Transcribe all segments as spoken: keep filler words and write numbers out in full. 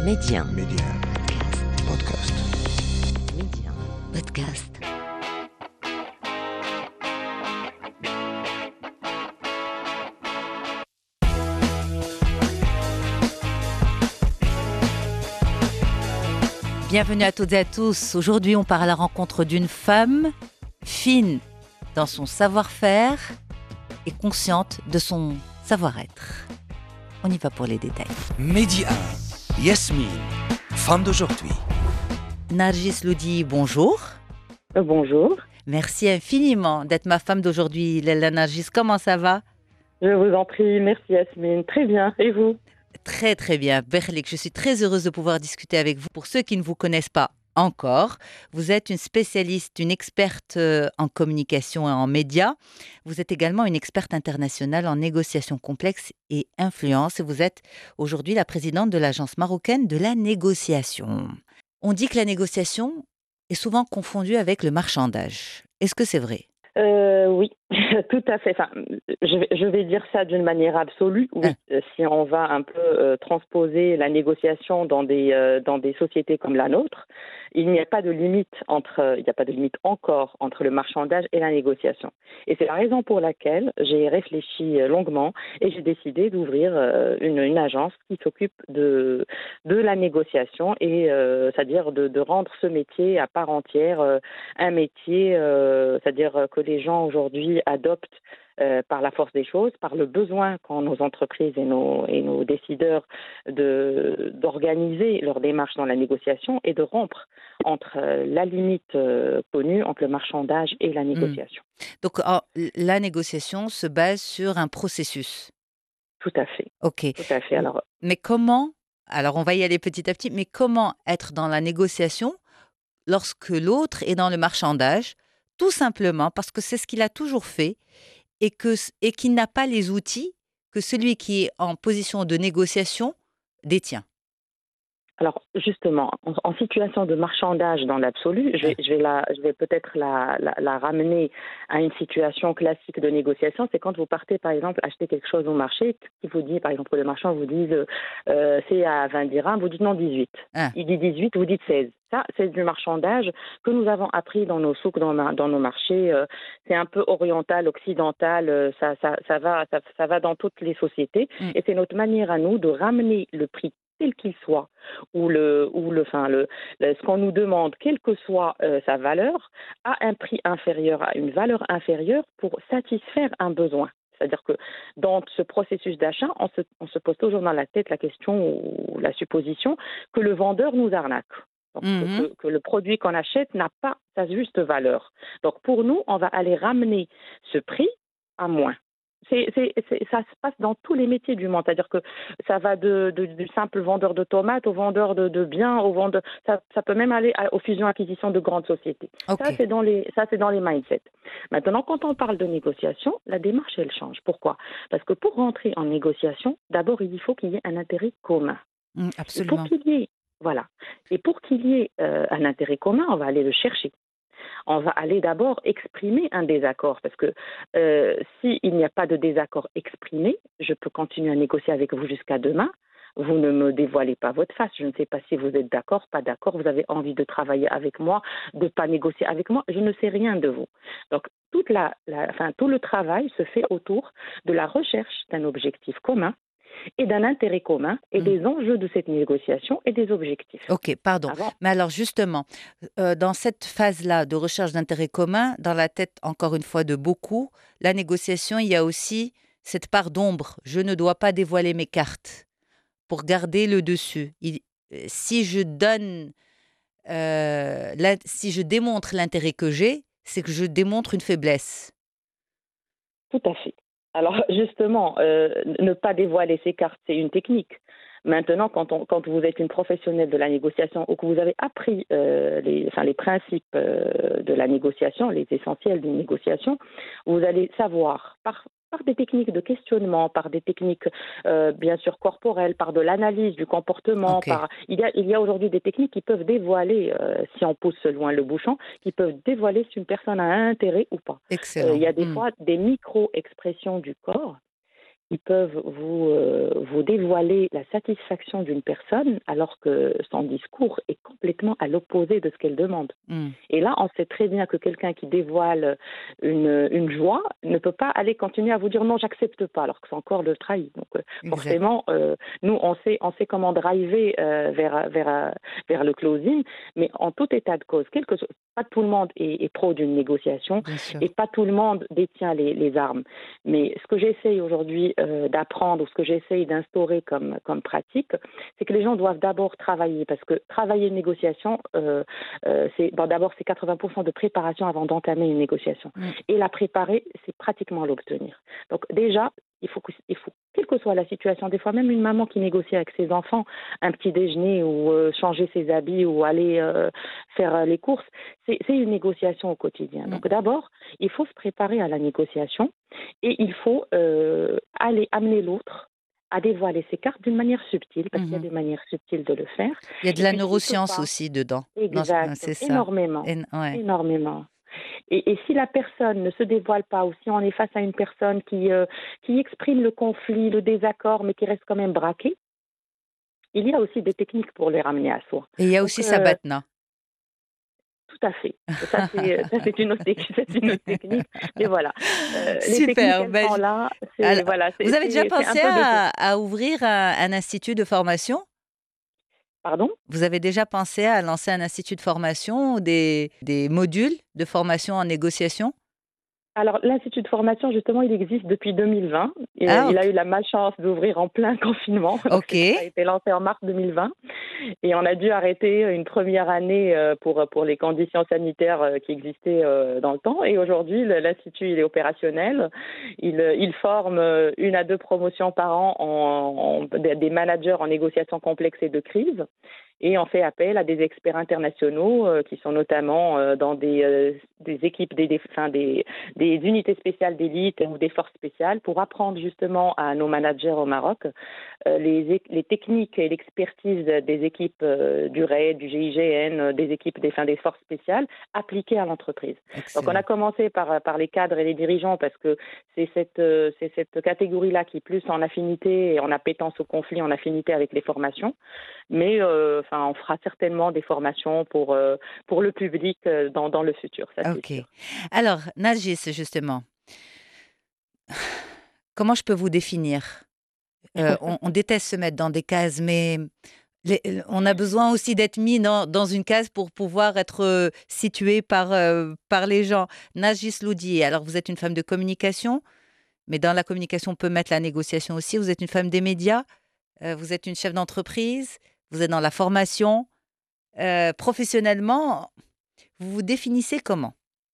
Média. Média. Podcast. Média. Podcast. Bienvenue à toutes et à tous. Aujourd'hui, on part à la rencontre d'une femme fine dans son savoir-faire et consciente de son savoir-être. On y va pour les détails. Média. Yasmine, femme d'aujourd'hui. Nargis Loudi, bonjour. Euh, Bonjour, Merci infiniment d'être ma femme d'aujourd'hui, Lella Nargis. Comment ça va? je vous en prie, merci Yasmine. Très bien, et vous? Très très bien. Berlik, je suis très heureuse de pouvoir discuter avec vous. Pour ceux qui ne vous connaissent pas encore, vous êtes une spécialiste, une experte euh, en communication et en médias. Vous êtes également une experte internationale en négociation complexe et influence. Et vous êtes aujourd'hui la présidente de l'Agence marocaine de la négociation. On dit que la négociation est souvent confondue avec le marchandage. Est-ce que c'est vrai? Euh, oui, tout à fait. Enfin, je, vais, je vais dire ça d'une manière absolue. Oui, Hein. si on va un peu euh, transposer la négociation dans des euh, dans des sociétés comme la nôtre, il n'y a pas de limite entre, euh, il n'y a pas de limite encore entre le marchandage et la négociation. Et c'est la raison pour laquelle j'ai réfléchi euh, longuement et j'ai décidé d'ouvrir euh, une, une agence qui s'occupe de de la négociation et euh, c'est-à-dire de, de rendre ce métier à part entière euh, un métier, euh, c'est-à-dire que les gens aujourd'hui adoptent euh, par la force des choses, par le besoin qu'ont nos entreprises et nos, et nos décideurs de, d'organiser leur démarche dans la négociation et de rompre entre euh, la limite euh, connue entre le marchandage et la Hmm. négociation. Donc, oh, la négociation se base sur un processus. Tout à fait, Ok. tout à fait. Alors, Mais comment, alors on va y aller petit à petit, mais comment être dans la négociation lorsque l'autre est dans le marchandage, tout simplement parce que c'est ce qu'il a toujours fait et que et qu'il n'a pas les outils que celui qui est en position de négociation détient. Alors justement, en, en situation de marchandage dans l'absolu, je vais, je vais, la, je vais peut-être la, la, la ramener à une situation classique de négociation. C'est quand vous partez, par exemple, acheter quelque chose au marché, qui vous dit, par exemple, le marchand vous dit euh, c'est à vingt dirhams, vous dites non dix-huit. Ah. Il dit dix-huit, vous dites seize. Ça, c'est du marchandage que nous avons appris dans nos souks, dans, dans nos marchés. Euh, c'est un peu oriental, occidental, euh, ça, ça, ça, va, ça, ça va dans toutes les sociétés. Mm. Et c'est notre manière à nous de ramener le prix tel qu'il soit, ou le, ou le, enfin le, le- ce qu'on nous demande, quelle que soit euh, sa valeur, à un prix inférieur, à une valeur inférieure pour satisfaire un besoin. C'est-à-dire que dans ce processus d'achat, on se, on se pose toujours dans la tête la question ou la supposition que le vendeur nous arnaque. Donc, Mhm. que, que le produit qu'on achète n'a pas sa juste valeur. Donc pour nous, on va aller ramener ce prix à moins. C'est, c'est, c'est- ça se passe dans tous les métiers du monde. C'est-à-dire que ça va de, de- du simple vendeur de tomates au vendeur de, de biens, au vendeur, ça, ça peut même aller à- aux fusions-acquisitions de grandes sociétés. Ok. Ça, c'est dans les, ça, c'est dans les mindsets. Maintenant, quand on parle de négociation, la démarche, elle change. Pourquoi? Parce que pour rentrer en négociation, d'abord, il faut qu'il y ait un intérêt commun. Mm, Et pour absolument. qu'il y ait, voilà. Et pour qu'il y ait euh, un intérêt commun, on va aller le chercher. On va aller d'abord exprimer un désaccord parce que euh, s'il n'y a pas de désaccord exprimé, je peux continuer à négocier avec vous jusqu'à demain. Vous ne me dévoilez pas votre face. Je ne sais pas si vous êtes d'accord, pas d'accord. Vous avez envie de travailler avec moi, de pas négocier avec moi. Je ne sais rien de vous. Donc toute la, la, enfin, tout le travail se fait autour de la recherche d'un objectif commun et d'un intérêt commun et Mm. des enjeux de cette négociation et des objectifs. Ok, pardon. Avant, Mais alors justement, euh, dans cette phase-là de recherche d'intérêt commun, dans la tête, encore une fois, de beaucoup, la négociation, il y a aussi cette part d'ombre. Je ne dois pas dévoiler mes cartes pour garder le dessus. Il- euh, si je donne, euh, la- si je démontre l'intérêt que j'ai, c'est que je démontre une faiblesse. tout à fait. Alors justement, euh, ne pas dévoiler ses cartes, c'est une technique. Maintenant, quand, on, quand vous êtes une professionnelle de la négociation ou que vous avez appris euh, les, enfin, les principes euh, de la négociation, les essentiels d'une négociation, vous allez savoir par, par des techniques de questionnement, par des techniques euh, bien sûr corporelles, par de l'analyse du comportement. Ok. Par, il y a, il y a aujourd'hui des techniques qui peuvent dévoiler, euh, si on pousse loin le bouchon, qui peuvent dévoiler si une personne a un intérêt ou pas. Euh, Excellent. il y a des Mm. fois des micro-expressions du corps ils peuvent vous, euh, vous dévoiler la satisfaction d'une personne alors que son discours est complètement à l'opposé de ce qu'elle demande. Mm. Et là, on sait très bien que quelqu'un qui dévoile une, une joie ne peut pas aller continuer à vous dire non, j'accepte pas, alors que c'est encore le trahi. Donc euh, Exact. forcément, euh, nous, on sait, on sait comment driver euh, vers, vers, vers le closing, mais en tout état de cause, quelque chose, pas tout le monde est, est pro d'une négociation Bien sûr. et pas tout le monde détient les, les armes. Mais ce que j'essaye aujourd'hui euh, d'apprendre ou ce que j'essaye d'instaurer comme, comme pratique, c'est que les gens doivent d'abord travailler, parce que travailler une négociation, euh, euh, c'est bon, d'abord c'est quatre-vingts pour cent de préparation avant d'entamer une négociation. Mm. Et la préparer, c'est pratiquement l'obtenir. Donc déjà, il faut, que, il faut, quelle que soit la situation, des fois même une maman qui négocie avec ses enfants un petit déjeuner ou euh, changer ses habits ou aller euh, faire euh, les courses, c'est, c'est une négociation au quotidien. Mm. Donc d'abord, il faut se préparer à la négociation et il faut euh, aller amener l'autre à dévoiler ses cartes d'une manière subtile, parce qu'il y a Mhm. des manières subtiles de le faire. Il y a de Et la puis, s'il peut neuroscience pas, aussi dedans. Dans ce- exact, c'est ça. énormément, En- ouais. énormément. Et, et si la personne ne se dévoile pas, ou si on est face à une personne qui, euh, qui exprime le conflit, le désaccord, mais qui reste quand même braquée, il y a aussi des techniques pour les ramener à soi. Et il y a Donc, aussi euh, Sabatna. tout à fait. Ça, c'est, ça, c'est une autre, tec- c'est une autre technique. Mais voilà, Euh, les techniques, Super. elles Ben, sont je- là. C'est, alors, voilà, c'est, vous avez déjà c'est, c'est un pensé peu de tout. à, à ouvrir un, un institut de formation? Pardon? Vous avez déjà pensé à lancer un institut de formation ou des, des modules de formation en négociation? Alors, l'Institut de formation, justement, il existe depuis deux mille vingt. Et, euh, Ah, il a ok. eu la malchance d'ouvrir en plein confinement. Donc, Ok. ça a été lancé en mars deux mille vingt. Et on a dû arrêter une première année euh, pour, pour les conditions sanitaires euh, qui existaient euh, dans le temps. Et aujourd'hui, le- l'Institut, il est opérationnel. Il, euh, il forme euh, une à deux promotions par an en, en- des des managers en négociation complexe et de crise. Et on fait appel à des experts internationaux euh, qui sont notamment euh, dans des, euh, des équipes, des, des, enfin, des, des unités spéciales d'élite ou des forces spéciales pour apprendre justement à nos managers au Maroc euh, les, les techniques et l'expertise des équipes euh, du RAID, du G I G N, euh, des équipes des, enfin, des forces spéciales appliquées à l'entreprise. Donc on a Excellent. commencé par, par les cadres et les dirigeants parce que c'est cette, euh, c'est cette catégorie-là qui est plus en affinité et en appétence au conflit, en affinité avec les formations. Mais euh, enfin, on fera certainement des formations pour, euh, pour le public euh, dans, dans le futur, ça c'est Ok. sûr. Alors, Najis, justement, comment je peux vous définir? Euh, on, on déteste se mettre dans des cases, mais les- on a besoin aussi d'être mis dans, dans une case pour pouvoir être euh, situé par, euh, par les gens. Najis Loudi, alors vous êtes une femme de communication, mais dans la communication, on peut mettre la négociation aussi. Vous êtes une femme des médias, euh, vous êtes une chef d'entreprise, vous êtes dans la formation. Euh, professionnellement, vous vous définissez comment?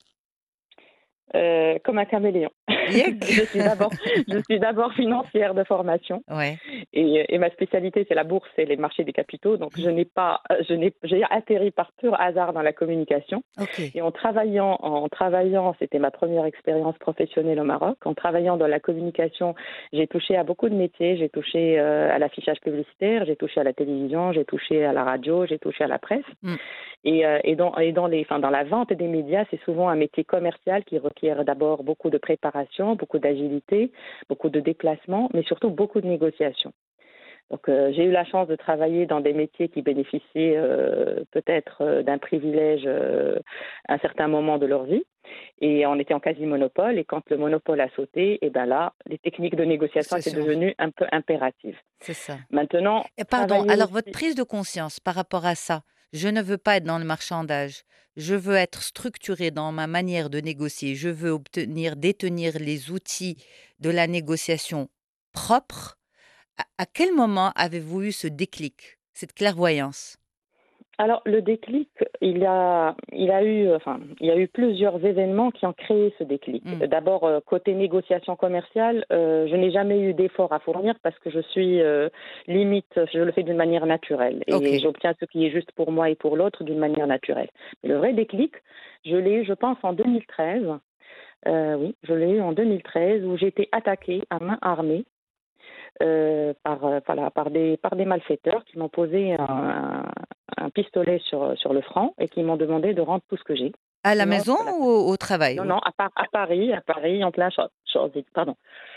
Euh, comme un caméléon. Yek. je suis d'abord, je suis d'abord financière de formation Ouais. et, et ma spécialité c'est la bourse et les marchés des capitaux. Donc je n'ai pas, je n'ai, j'ai atterri par pur hasard dans la communication. Ok. Et en travaillant, en travaillant, c'était ma première expérience professionnelle au Maroc. En travaillant dans la communication, j'ai touché à beaucoup de métiers. J'ai touché euh, à l'affichage publicitaire, j'ai touché à la télévision, j'ai touché à la radio, j'ai touché à la presse. Mm. Et, euh, et, dans, et dans, les, enfin, dans la vente des médias, c'est souvent un métier commercial qui requiert d'abord beaucoup de préparation, beaucoup d'agilité, beaucoup de déplacement, mais surtout beaucoup de négociation. Donc, euh, j'ai eu la chance de travailler dans des métiers qui bénéficiaient euh, peut-être euh, d'un privilège euh, à un certain moment de leur vie. Et on était en quasi-monopole. Et quand le monopole a sauté, et ben là, les techniques de négociation C'est étaient sûr. devenues un peu impératives. C'est ça. Maintenant, Et pardon, travailler alors aussi... votre prise de conscience par rapport à ça, je ne veux pas être dans le marchandage, je veux être structurée dans ma manière de négocier, je veux obtenir, détenir les outils de la négociation propre. À, à quel moment avez-vous eu ce déclic, cette clairvoyance? Alors, le déclic, il a, il a eu, enfin, il y a eu plusieurs événements qui ont créé ce déclic. Mm. D'abord, euh, côté négociation commerciale, euh, je n'ai jamais eu d'effort à fournir parce que je suis euh, limite, je le fais d'une manière naturelle et Ok. j'obtiens ce qui est juste pour moi et pour l'autre d'une manière naturelle. Mais le vrai déclic, je l'ai eu, je pense, en deux mille treize. Euh, oui, je l'ai eu en deux mille treize où j'ai été attaquée à main armée euh, par, euh, voilà, par, des, par des malfaiteurs qui m'ont posé un, un pistolet sur, sur le front et qui m'ont demandé de rendre tout ce que j'ai. À la Sinon, maison voilà. ou au, au travail? Non, Ou- non, à, Par- à Paris, à Paris, en plein Champs- Champs- pardon,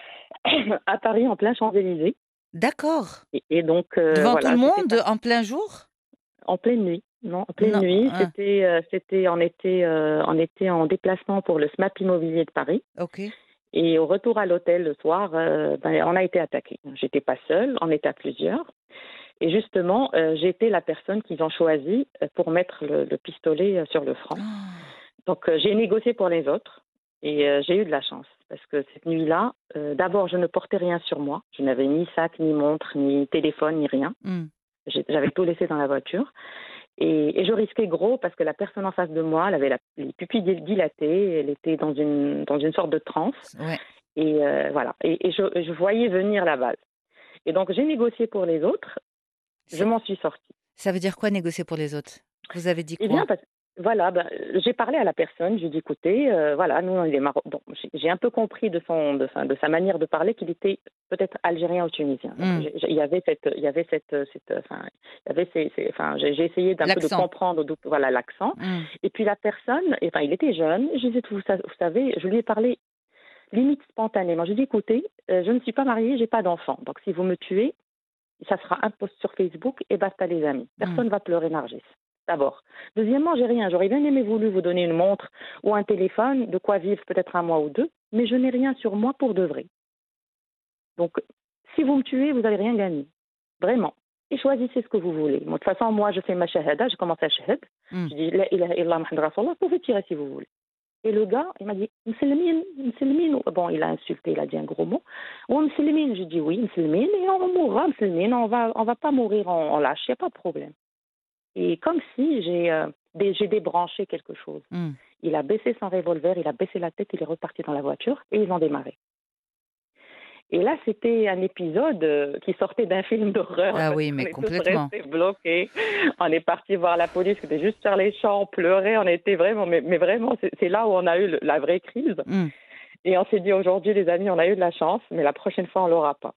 à Paris, en plein Champs-Élysées. D'accord. Et, et donc, euh, Devant tout voilà, le c'était monde, pas en plein jour? en pleine nuit. Non, en pleine Non, nuit, hein, c'était, euh, c'était, on était, euh, on était en déplacement pour le SMAP immobilier de Paris. OK. Et au retour à l'hôtel le soir, euh, ben, on a été attaqué. J'étais pas seule, on était à plusieurs. Et justement, euh, j'ai été la personne qu'ils ont choisie euh, pour mettre le, le pistolet euh, sur le front. Ah, Donc, euh, j'ai négocié pour les autres et euh, j'ai eu de la chance parce que cette nuit-là, euh, d'abord, je ne portais rien sur moi. Je n'avais ni sac, ni montre, ni téléphone, ni rien. hmm, J'ai- J'avais tout laissé dans la voiture. Et, et je risquais gros parce que la personne en face de moi, elle avait la, les pupilles dil- dilatées, elle était dans une, dans une sorte de transe. ouais. Et euh, voilà. Et, et je, je voyais venir la balle. Et donc, j'ai négocié pour les autres. Je C'est- m'en suis sortie. Ça veut dire quoi négocier pour les autres? Vous avez dit Eh quoi? bien, parce, voilà, ben, j'ai parlé à la personne, j'ai dit, écoutez, euh, voilà, nous, on est Maro- bon, j'ai j'ai un peu compris de, son, de, sa, de sa manière de parler qu'il était peut-être algérien ou tunisien. Donc, Hmm, j'ai- j'ai- il y avait cette, il y avait cette, cette enfin, il y avait ces, ces- enfin, j'ai j'ai essayé d'un peu de L'accent. comprendre, d'où- voilà, l'accent. Hmm, Et puis la personne, enfin, il était jeune, je lui ai dit, vous, sa- vous savez, je lui ai parlé limite spontanément. Je lui ai dit, écoutez, euh, je ne suis pas mariée, j'ai pas d'enfant. Donc, si vous me tuez, ça sera un post sur Facebook et basta les amis. hmm. Personne ne va pleurer Nargis. D'abord. Deuxièmement, j'ai rien. J'aurais bien aimé voulu vous donner une montre ou un téléphone, de quoi vivre peut-être un mois ou deux, mais je n'ai rien sur moi pour de vrai. Donc, si vous me tuez, vous n'allez rien gagner. Vraiment. Et choisissez ce que vous voulez. Moi, de toute façon, moi, je fais ma shahada, je commence à shahad. Hmm. Je dis, la ilaha illallah Muhammad Rasulullah, vous pouvez tirer si vous voulez. Et le gars, il m'a dit, Mselmine, Mselmine. Bon, il a insulté, il a dit un gros mot. Ou Mselmine, je dis oui, Mselmine, et on mourra, Mselmine, on va, on va pas mourir en, en lâche, il n'y a pas de problème. Et comme si j'ai euh, dé- j'ai débranché quelque chose. Hmm. Il a baissé son revolver, il a baissé la tête, il est reparti dans la voiture et ils ont démarré. Et là, c'était un épisode euh, qui sortait d'un film d'horreur. Ah Parce oui, qu'on mais est tous complètement. restés bloqués. On est parti voir la police, qui était juste sur les champs, on pleurait. On était vraiment, mais, mais vraiment, c'est c'est là où on a eu le- la vraie crise. Hmm. Et on s'est dit aujourd'hui, les amis, on a eu de la chance, mais la prochaine fois, on l'aura pas.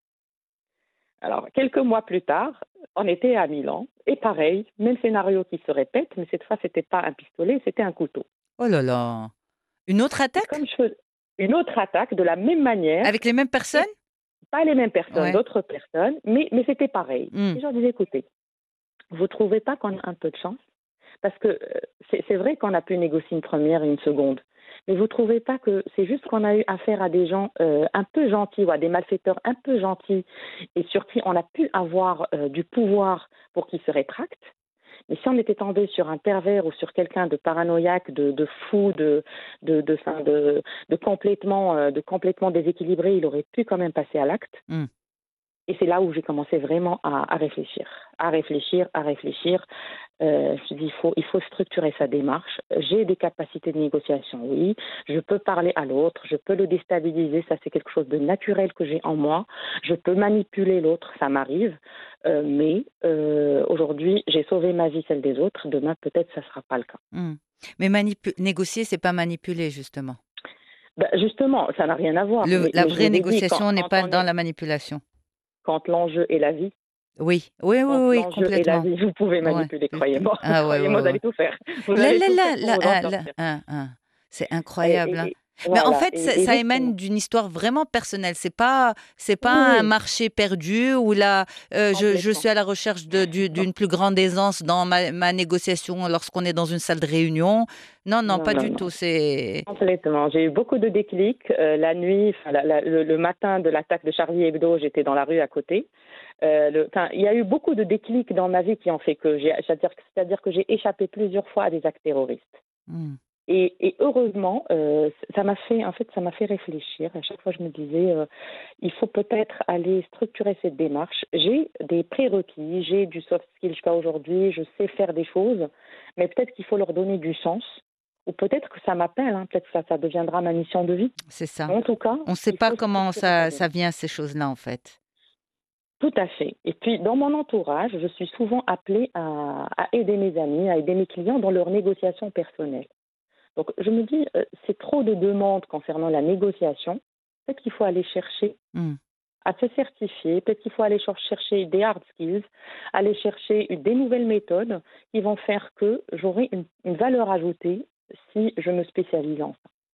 Alors, quelques mois plus tard, on était à Milan. Et pareil, même scénario qui se répète, mais cette fois, c'était pas un pistolet, c'était un couteau. Oh là là. Une autre Et attaque? comme je fais une autre attaque de la même manière, Avec les mêmes personnes? et pas les mêmes personnes, Ouais. d'autres personnes, mais, mais c'était pareil. Hmm. Et je leur disais, écoutez, vous trouvez pas qu'on a un peu de chance? Parce que euh, c'est c'est vrai qu'on a pu négocier une première et une seconde, mais vous trouvez pas que c'est juste qu'on a eu affaire à des gens euh, un peu gentils, ou à des malfaiteurs un peu gentils, et sur qui on a pu avoir euh, du pouvoir pour qu'ils se rétractent? Mais si on était tombé sur un pervers ou sur quelqu'un de paranoïaque, de, de fou, de, de, de, enfin, de, de complètement, euh, de complètement déséquilibré, il aurait pu quand même passer à l'acte. Hmm. Et c'est là où j'ai commencé vraiment à, à réfléchir, à réfléchir, à réfléchir. Euh, je me suis dit, il faut, il faut structurer sa démarche. J'ai des capacités de négociation, oui. Je peux parler à l'autre, je peux le déstabiliser, ça c'est quelque chose de naturel que j'ai en moi. Je peux manipuler l'autre, ça m'arrive. Euh, mais euh, aujourd'hui, j'ai sauvé ma vie, celle des autres. Demain, peut-être, ça ne sera pas le cas. Hmm. Mais manipu- négocier, c'est pas manipuler, justement. Ben, justement, ça n'a rien à voir. Le- Mais, la mais je vraie vous ai dit, quand, négociation n'est quand pas on dans est, la manipulation. quand l'enjeu est la vie, Oui, oui, oui, quand oui, l'enjeu est la complètement. vie, vous pouvez Ouais. manipuler, croyez-moi. Ah ouais, Croyez-moi, ouais, vous ouais. allez tout faire. Vous Là, allez là, tout là, faire pour là, vous en ah, là, sortir. hein, hein. C'est Et, incroyable, hein. et- et- Mais en voilà. fait, ça, Et, et ça justement, émane d'une histoire vraiment personnelle. C'est pas, c'est oui, pas un oui, marché perdu où là, euh, je, je complètement. suis à la recherche de- du- Non, d'une plus grande aisance dans ma, ma négociation lorsqu'on est dans une salle de réunion. Non, non, non, pas non, du non. tout. C'est, Complètement. J'ai eu beaucoup de déclics. Euh, la nuit, enfin, la- la- le, le matin de l'attaque de Charlie Hebdo, j'étais dans la rue à côté. Euh, le- enfin, il y a eu beaucoup de déclics dans ma vie qui ont fait que j'ai, c'est-à-dire, c'est-à-dire que j'ai échappé plusieurs fois à des actes terroristes. Hmm. Et, et heureusement, euh, ça m'a fait, en fait, ça m'a fait réfléchir. À chaque fois, je me disais, euh, il faut peut-être aller structurer cette démarche. J'ai des prérequis, j'ai du soft skill jusqu'à aujourd'hui, je sais faire des choses, mais peut-être qu'il faut leur donner du sens. Ou peut-être que ça m'appelle, hein, peut-être que ça, ça deviendra ma mission de vie. c'est ça. En tout cas, On ne sait il pas faut comment structurer sa ça, ça démarche. vient, ces choses-là, en fait. Tout à fait. Et puis, dans mon entourage, je suis souvent appelée à, à aider mes amis, à aider mes clients dans leurs négociations personnelles. Donc, je me dis, euh, c'est trop de demandes concernant la négociation. Peut-être qu'il faut aller chercher Hmm. à se certifier. Peut-être qu'il faut aller cher- chercher des hard skills, aller chercher une- des nouvelles méthodes qui vont faire que j'aurai une, une valeur ajoutée si je me spécialise en ça.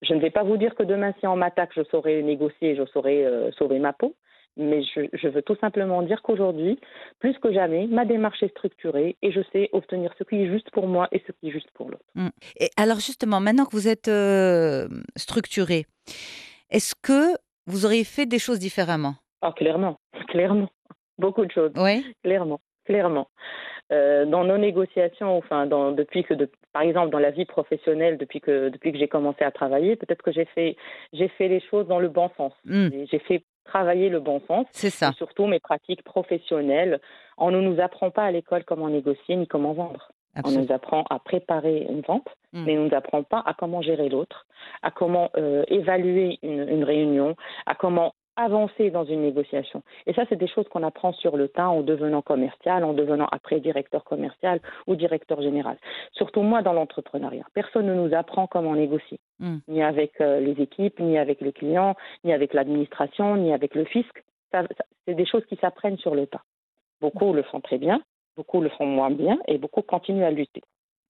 Je ne vais pas vous dire que demain, si on m'attaque, je saurai négocier, je saurai euh, sauver ma peau. Mais je, je veux tout simplement dire qu'aujourd'hui, plus que jamais, ma démarche est structurée et je sais obtenir ce qui est juste pour moi et ce qui est juste pour l'autre. Mm. Et alors justement, maintenant que vous êtes euh, structuré, est-ce que vous auriez fait des choses différemment? Ah, clairement, clairement. Beaucoup de choses, Oui. clairement, clairement. Euh, dans nos négociations, enfin, dans, depuis que, de, par exemple, dans la vie professionnelle, depuis que, depuis que j'ai commencé à travailler, peut-être que j'ai fait, j'ai fait les choses dans le bon sens. Mm. J'ai, j'ai fait travailler le bon sens C'est et ça. surtout mes pratiques professionnelles. On ne nous apprend pas à l'école comment négocier ni comment vendre. On Absolument. nous apprend à préparer une vente, Mm. mais on ne nous apprend pas à comment gérer l'autre, à comment euh, évaluer une, une réunion, à comment avancer dans une négociation. Et ça, c'est des choses qu'on apprend sur le tas en devenant commercial, en devenant après directeur commercial ou directeur général. Surtout moi, dans l'entrepreneuriat. Personne ne nous apprend comment négocier, Mm. ni avec euh, les équipes, ni avec les clients, ni avec l'administration, ni avec le fisc. Ça, ça, c'est des choses qui s'apprennent sur le tas. Beaucoup le font très bien, beaucoup le font moins bien et beaucoup continuent à lutter.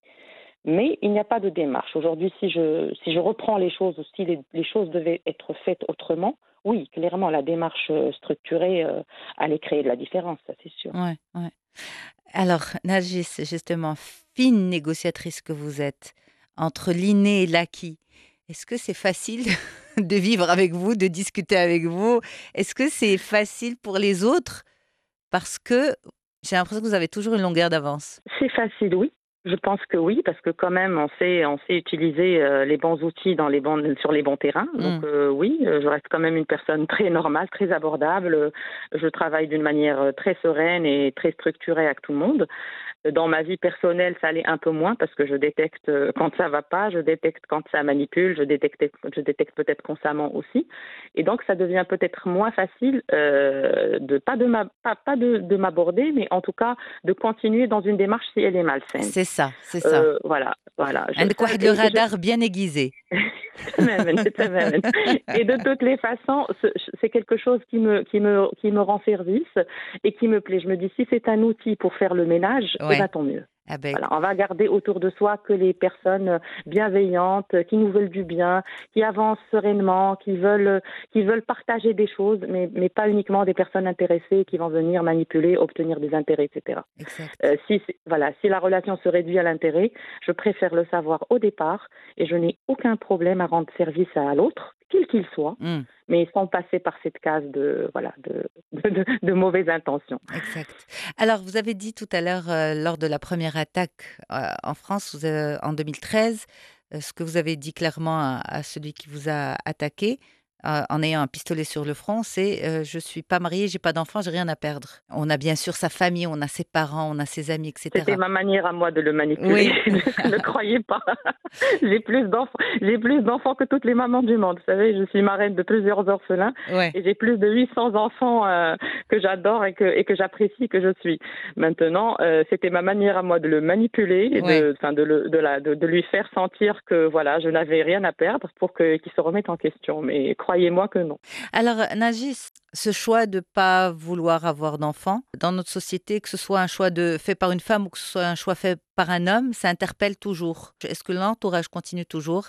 Mais il n'y a pas de démarche. Aujourd'hui, si je, si je reprends les choses, si les, les choses devaient être faites autrement, oui, clairement, la démarche structurée euh, allait créer de la différence, ça c'est sûr. Ouais, ouais. Alors, Nargis, justement, fine négociatrice que vous êtes, entre l'inné et l'acquis, est-ce que c'est facile de vivre avec vous, de discuter avec vous? Est-ce que c'est facile pour les autres? Parce que j'ai l'impression que vous avez toujours une longueur d'avance. C'est facile, oui. Je pense que oui, parce que quand même, on sait, on sait utiliser euh, les bons outils dans les bons, sur les bons terrains. Mm. Donc euh, oui, je reste quand même une personne très normale, très abordable. Je travaille d'une manière très sereine et très structurée avec tout le monde. Dans ma vie personnelle, ça allait un peu moins parce que je détecte quand ça va pas, je détecte quand ça manipule, je détecte, je détecte peut-être constamment aussi. Et donc, ça devient peut-être moins facile euh, de pas de ma, pas, pas de, de m'aborder, mais en tout cas de continuer dans une démarche si elle est malsaine. C'est ça, c'est ça. Euh, voilà, voilà. Je, عندك ça, واحد et, le et je- radar bien aiguisé. تماماً, تماماً. Et de toutes les façons, ce- c'est quelque chose qui me, qui, me, qui me rend service et qui me plaît. Je me dis, si c'est un outil pour faire le ménage, eh Ouais. ben, tant mieux. Ah ben, Voilà, on va garder autour de soi que les personnes bienveillantes, qui nous veulent du bien, qui avancent sereinement, qui veulent, qui veulent partager des choses, mais, mais pas uniquement des personnes intéressées qui vont venir manipuler, obtenir des intérêts, et cetera. exact. Euh, si, c'est- voilà, si la relation se réduit à l'intérêt, je préfère le savoir au départ et je n'ai aucun problème à rendre service à l'autre, quel qu'il soit, Mm, mais sans passer par cette case de, voilà, de, de, de, de mauvaises intentions. exact. Alors, vous avez dit tout à l'heure, euh, lors de la première attaque euh, en France, vous, euh, en deux mille treize, euh, ce que vous avez dit clairement à, à celui qui vous a attaqué, euh, en ayant un pistolet sur le front, c'est euh, je suis pas mariée, j'ai pas d'enfant, j'ai rien à perdre. On a bien sûr sa famille, on a ses parents, on a ses amis, C'était et cetera. ma manière à moi de le manipuler. Oui. Ne croyez pas. J'ai plus d'enfants, j'ai plus d'enfants que toutes les mamans du monde. Vous savez, je suis marraine de plusieurs orphelins Ouais. et j'ai plus de huit cents enfants euh, que j'adore et que, et que j'apprécie, que je suis. Maintenant, euh, c'était ma manière à moi de le manipuler et Ouais. de, enfin, de, le, de, la, de, de lui faire sentir que voilà, je n'avais rien à perdre pour que, qu'il se remette en question. Mais croyez-moi que non. Alors, Nagis, ce choix de pas vouloir avoir d'enfant dans notre société, que ce soit un choix de, fait par une femme ou que ce soit un choix fait par un homme, ça interpelle toujours. Est-ce que l'entourage continue toujours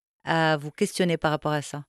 à vous questionner par rapport à ça?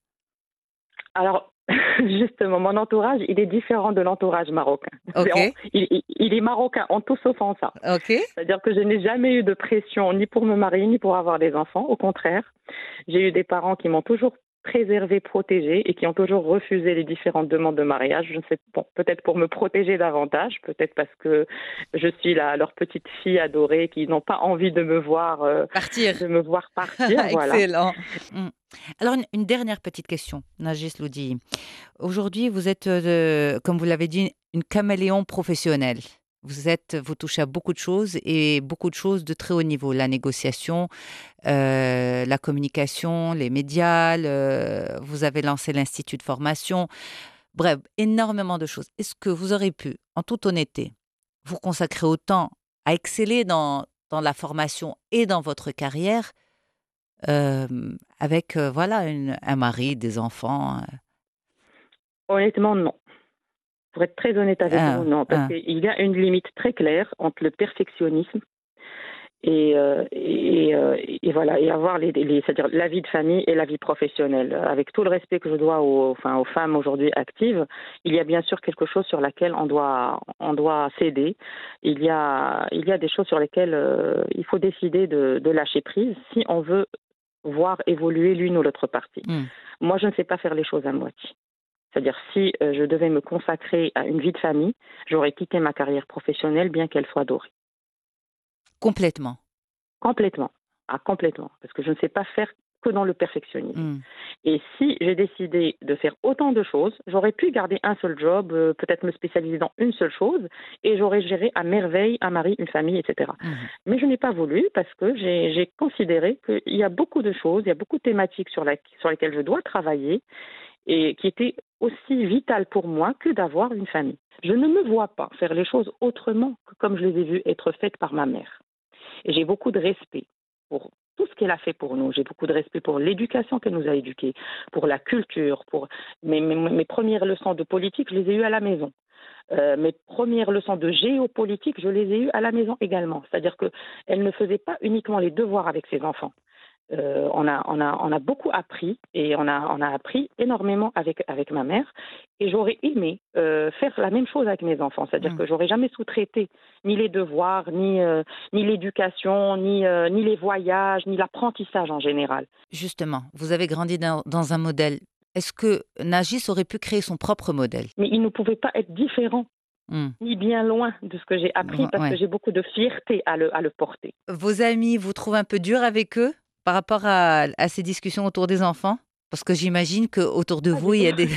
Alors, justement, mon entourage, il est différent de l'entourage marocain. Ok. C'est en- il, il- il est marocain en tout sauf en ça. Ok. C'est-à-dire que je n'ai jamais eu de pression ni pour me marier ni pour avoir des enfants. Au contraire, j'ai eu des parents qui m'ont toujours préservée, protégée et qui ont toujours refusé les différentes demandes de mariage. Je ne sais bon, peut-être pour me protéger davantage, peut-être parce que je suis la, leur petite fille adorée qui n'ont pas envie de me voir, euh, Partir. de me voir partir. Voilà. Excellent. Mm. Alors, une, une dernière petite question, Nagis Loudi. Aujourd'hui, vous êtes, euh, comme vous l'avez dit, une caméléon professionnelle. Vous êtes, vous touchez à beaucoup de choses et beaucoup de choses de très haut niveau. La négociation, euh, la communication, les médias, le- vous avez lancé l'institut de formation. Bref, énormément de choses. Est-ce que vous aurez pu, en toute honnêteté, vous consacrer autant à exceller dans, dans la formation et dans votre carrière euh, avec euh, voilà une- un mari, des enfants? euh, Honnêtement, non. Pour être très honnête avec vous, un, non. Parce un. qu'il y a une limite très claire entre le perfectionnisme Et, euh, et, euh, et voilà, et avoir les, les, c'est-à-dire la vie de famille et la vie professionnelle. Avec tout le respect que je dois aux, enfin, aux femmes aujourd'hui actives, il y a bien sûr quelque chose sur laquelle on doit, on doit céder. Il y a, il y a des choses sur lesquelles euh, il faut décider de, de lâcher prise si on veut voir évoluer l'une ou l'autre partie. Mm. Moi, je ne sais pas faire les choses à moitié. C'est-à-dire, si euh, je devais me consacrer à une vie de famille, j'aurais quitté ma carrière professionnelle, bien qu'elle soit dorée. Complètement. Complètement. Ah, complètement. Parce que je ne sais pas faire que dans le perfectionnisme. Mm. Et si j'ai décidé de faire autant de choses, j'aurais pu garder un seul job, euh, peut-être me spécialiser dans une seule chose, et j'aurais géré à merveille un mari, une famille, et cetera. Mm. Mais je n'ai pas voulu parce que j'ai, j'ai considéré qu'il y a beaucoup de choses, il y a beaucoup de thématiques sur, la, sur lesquelles je dois travailler et qui étaient aussi vitales pour moi que d'avoir une famille. Je ne me vois pas faire les choses autrement que comme je les ai vues être faites par ma mère. Et j'ai beaucoup de respect pour tout ce qu'elle a fait pour nous. J'ai beaucoup de respect pour l'éducation qu'elle nous a éduqués, pour la culture, pour mes, mes, mes premières leçons de politique, je les ai eues à la maison. Euh, mes premières leçons de géopolitique, je les ai eues à la maison également. C'est-à-dire qu'elle ne faisait pas uniquement les devoirs avec ses enfants. Euh, on, a, on, a, on a beaucoup appris et on a, on a appris énormément avec, avec ma mère et j'aurais aimé euh, faire la même chose avec mes enfants, c'est-à-dire mmh. que j'aurais jamais sous-traité ni les devoirs, ni, euh, ni l'éducation, ni, euh, ni les voyages, ni l'apprentissage en général. Justement, vous avez grandi dans, dans un modèle. Est-ce que Nargis aurait pu créer son propre modèle? Mais il ne pouvait pas être différent. Mmh. Ni bien loin de ce que j'ai appris parce ouais. que j'ai beaucoup de fierté à le, à le porter. Vos amis vous trouvent un peu dur avec eux par rapport à, à ces discussions autour des enfants? Parce que j'imagine qu'autour de pas vous, il y a des...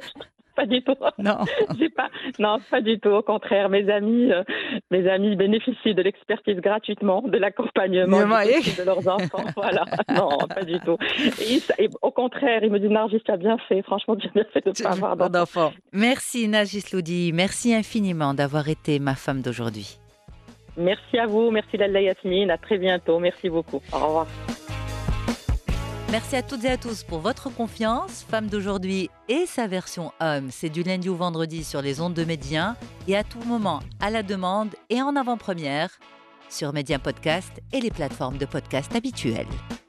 Pas du tout. Non. J'ai pas, non, pas du tout. Au contraire, mes amis, euh, mes amis bénéficient de l'expertise gratuitement, de l'accompagnement de leurs enfants. Voilà. Non, pas du tout. Et, et au contraire, ils me disent Nargis, tu as bien fait. Franchement, tu as bien fait de ne pas avoir d'enfants. Merci Nargis Loudi. Merci infiniment d'avoir été ma femme d'aujourd'hui. Merci à vous. Merci Lalla Yasmine. À très bientôt. Merci beaucoup. Au revoir. Merci à toutes et à tous pour votre confiance. Femme d'aujourd'hui et sa version homme, c'est du lundi au vendredi sur les ondes de Média et à tout moment à la demande et en avant-première sur Média Podcast et les plateformes de podcast habituelles.